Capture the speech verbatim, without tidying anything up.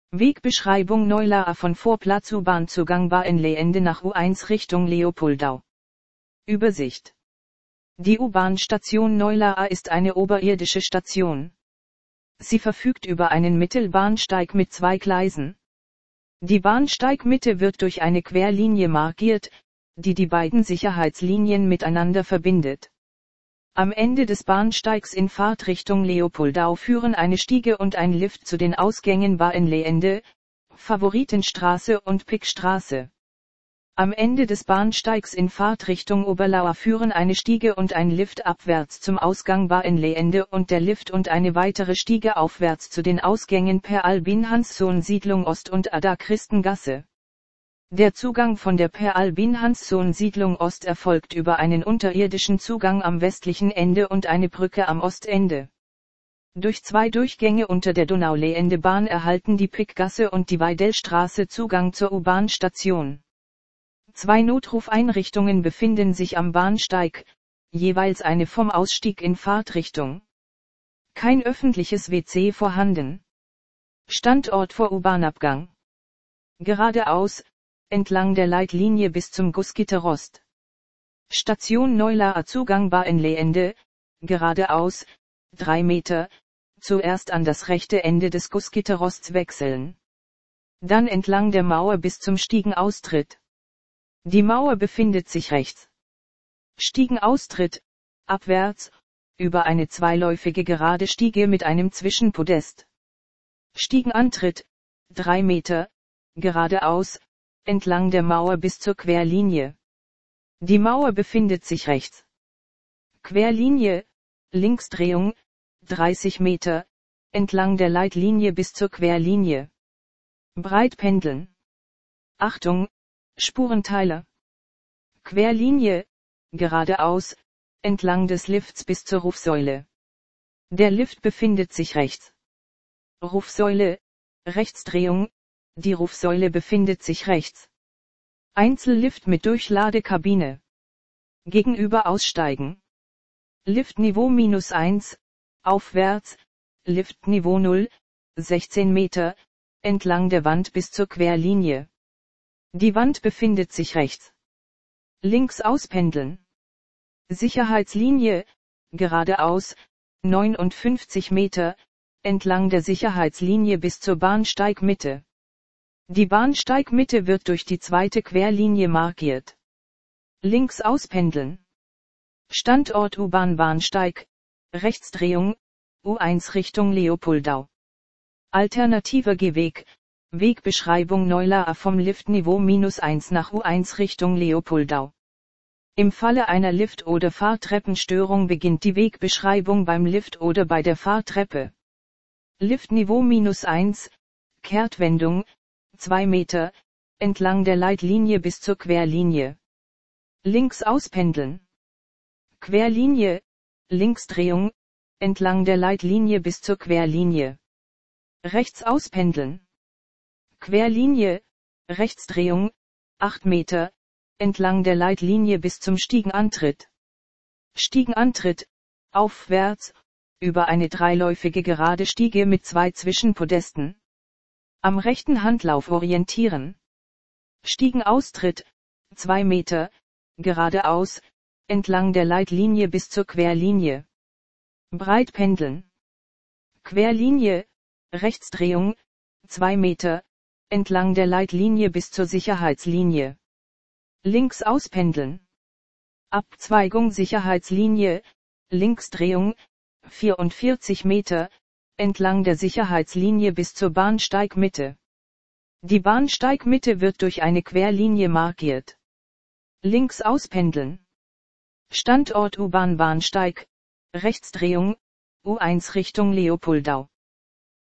Wegbeschreibung Neulaa von Vorplatz U-Bahn-Zugang Bahnleende nach U eins Richtung Leopoldau. Übersicht. Die U-Bahn-Station Neulaa ist eine oberirdische Station. Sie verfügt über einen Mittelbahnsteig mit zwei Gleisen. Die Bahnsteigmitte wird durch eine Querlinie markiert, die die beiden Sicherheitslinien miteinander verbindet. Am Ende des Bahnsteigs in Fahrtrichtung Leopoldau führen eine Stiege und ein Lift zu den Ausgängen Bahnleende, Favoritenstraße und Pickstraße. Am Ende des Bahnsteigs in Fahrtrichtung Oberlauer führen eine Stiege und ein Lift abwärts zum Ausgang Bahnleende und der Lift und eine weitere Stiege aufwärts zu den Ausgängen Per Albin Hanssohn Siedlung Ost und Ada Christengasse. Der Zugang von der Per Albin Hanssohn Siedlung Ost erfolgt über einen unterirdischen Zugang am westlichen Ende und eine Brücke am Ostende. Durch zwei Durchgänge unter der Donauleende-Bahn erhalten die Pickgasse und die Weidelstraße Zugang zur U-Bahn-Station. Zwei Notrufeinrichtungen befinden sich am Bahnsteig, jeweils eine vom Ausstieg in Fahrtrichtung. Kein öffentliches W C vorhanden. Standort vor U-Bahn-Abgang. Geradeaus, entlang der Leitlinie bis zum Gussgitterrost. Station Neulaa Zugang Bahnleende, geradeaus, drei Meter, zuerst an das rechte Ende des Gussgitterrosts wechseln. Dann entlang der Mauer bis zum Stiegenaustritt. Die Mauer befindet sich rechts. Stiegenaustritt, abwärts, über eine zweiläufige gerade Stiege mit einem Zwischenpodest. Stiegenantritt, drei Meter, geradeaus, entlang der Mauer bis zur Querlinie. Die Mauer befindet sich rechts. Querlinie, Linksdrehung, dreißig Meter, entlang der Leitlinie bis zur Querlinie. Breitpendeln. Achtung, Spurenteiler. Querlinie, geradeaus, entlang des Lifts bis zur Rufsäule. Der Lift befindet sich rechts. Rufsäule, Rechtsdrehung, die Rufsäule befindet sich rechts. Einzellift mit Durchladekabine. Gegenüber aussteigen. Liftniveau minus eins, aufwärts, Liftniveau null, sechzehn Meter, entlang der Wand bis zur Querlinie. Die Wand befindet sich rechts. Links auspendeln. Sicherheitslinie, geradeaus, neunundfünfzig Meter, entlang der Sicherheitslinie bis zur Bahnsteigmitte. Die Bahnsteigmitte wird durch die zweite Querlinie markiert. Links auspendeln. Standort U-Bahn-Bahnsteig, Rechtsdrehung, U eins Richtung Leopoldau. Alternativer Gehweg, Wegbeschreibung Neulaa vom Liftniveau minus eins nach U eins Richtung Leopoldau. Im Falle einer Lift- oder Fahrtreppenstörung beginnt die Wegbeschreibung beim Lift oder bei der Fahrtreppe. Liftniveau minus eins, Kehrtwendung, zwei Meter, entlang der Leitlinie bis zur Querlinie. Links auspendeln. Querlinie, Linksdrehung, entlang der Leitlinie bis zur Querlinie. Rechts auspendeln. Querlinie, Rechtsdrehung, acht Meter, entlang der Leitlinie bis zum Stiegenantritt. Stiegenantritt, aufwärts, über eine dreiläufige gerade Stiege mit zwei Zwischenpodesten. Am rechten Handlauf orientieren. Stiegenaustritt, zwei Meter, geradeaus, entlang der Leitlinie bis zur Querlinie. Breitpendeln. Querlinie, Rechtsdrehung, zwei Meter, entlang der Leitlinie bis zur Sicherheitslinie. Links auspendeln. Abzweigung Sicherheitslinie, Linksdrehung, vierundvierzig Meter, entlang der Sicherheitslinie bis zur Bahnsteigmitte. Die Bahnsteigmitte wird durch eine Querlinie markiert. Links auspendeln. Standort U-Bahn-Bahnsteig, Rechtsdrehung, U eins Richtung Leopoldau.